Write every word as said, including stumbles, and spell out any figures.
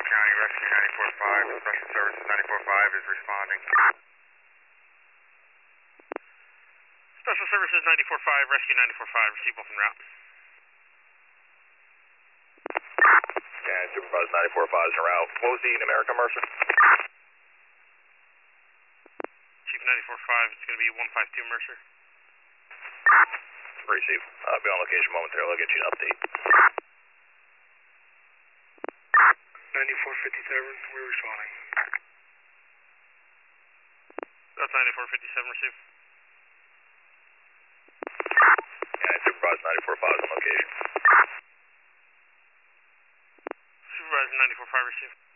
County, Rescue ninety-four five, Special Services ninety-four five is responding. Special Services ninety-four five, Rescue ninety-four five, receive both en route. Yeah, Supervisor ninety-four five is en route. What was the American Mercer? Chief ninety-four five, it's going to be one five two Mercer. Receive. I'll be on location momentarily. I'll get you an update. ninety-four fifty-seven, we're responding. That's ninety-four fifty-seven, receive. Yeah, Supervisor ninety-four five is on location. Supervisor ninety-four five, receive.